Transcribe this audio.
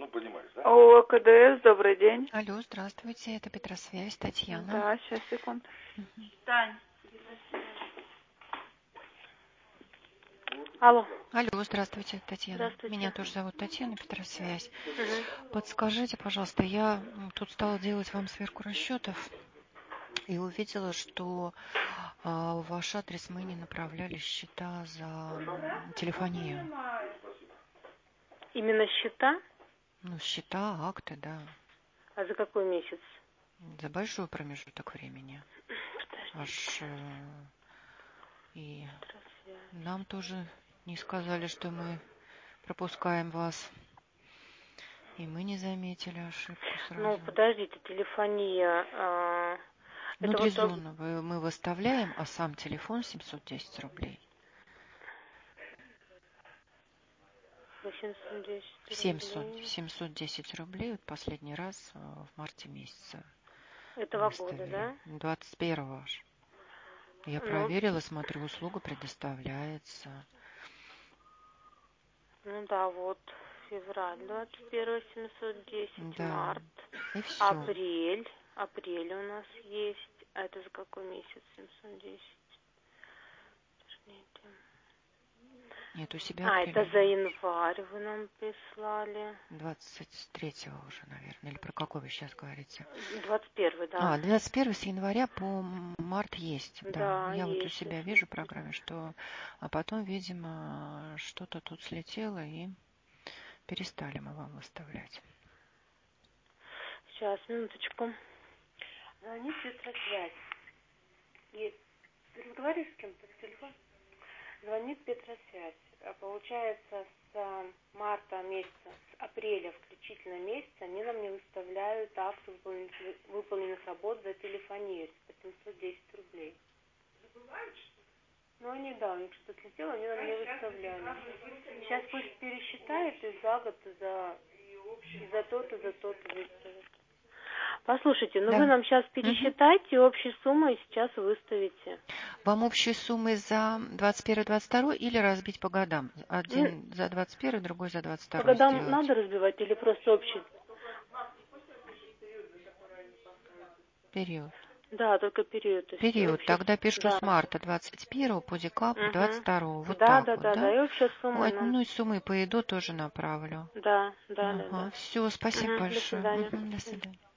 ООО КДС, добрый день. Алло, здравствуйте, это Петросвязь, Татьяна. Да, сейчас, секунду. Тань. Алло. Алло, здравствуйте, Татьяна. Здравствуйте. Меня тоже зовут Татьяна, Петросвязь. Угу. Подскажите, пожалуйста, я тут стала делать вам сверку расчетов и увидела, что в ваш адрес мы не направляли счета за телефонию. Именно счета? Ну, счета, акты, да. А за какой месяц? За большой промежуток времени. Аж и нам тоже не сказали, что мы пропускаем вас. И мы не заметили ошибку сразу. Ну, подождите, телефония... Внутри зоны мы выставляем, а сам телефон 710 рублей. 710 рублей вот последний раз в марте месяце. Этого года, да? 21-го аж. Я проверила, смотрю, услуга предоставляется. Ну да, вот февраль 21 710, да. март, И все. апрель у нас есть. А это за какой месяц 710? Нет, у себя это за январь вы нам прислали. 23-го уже, наверное. Или про какой вы сейчас говорите? 21-й, да. 21 с января по март есть. Да, я есть, вот у себя вижу в программе, что... А потом, видимо, что-то тут слетело, и перестали мы вам выставлять. Сейчас, минуточку. Звонит Петросвязь. И ты разговариваешь с кем-то по телефону? Звонит Петросвязь. Получается, с марта месяца, с апреля включительно месяца, они нам не выставляют акты выполненных работ за телефонию по 710 рублей. Забывают, что ли? Ну, они, да, у них что-то слетело, они нам не выставляли. Сейчас пусть пересчитают и за год, и за тот, и за тот выставят. Послушайте, ну да. вы нам сейчас пересчитайте общую сумму и сейчас выставите. Вам общие суммы за 21-22 или разбить по годам? Один за 21, другой за 22 по годам сделать? Надо разбивать или просто общий? Период. Да, только период. Период. Тогда пишу с марта 21 по декабрь 22. Вот так вот, да? И общая сумма Ой, нам. ну и суммы по ЕДО тоже направлю. Да. Все, спасибо большое. До свидания. До свидания.